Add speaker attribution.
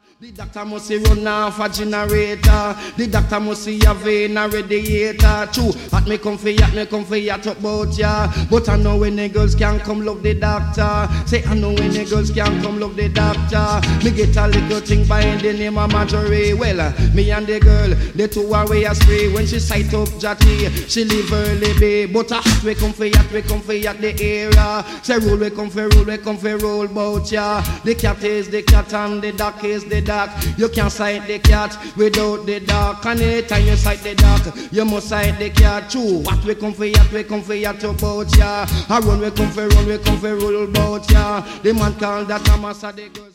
Speaker 1: The doctor must see run off a generator. The doctor must see a vein a radiator. True, at me come for ya talk about ya. But I know when the girls can come look the doctor. Say I know when the girls can come look the doctor. Me get a little thing by the name of Marjorie. Well, me and the girl, the two are way astray. When she sight up Jackie, she leave early bay. But a hot we come for ya the area. Say roll we come for roll bout ya. The cat is the cat and the duck is the duck. You can't sight the cat without the duck. And anytime you sight the duck, you must sight the cat too. What we come for ya about ya. I run we come for roll bout ya. The man called that a master the girls.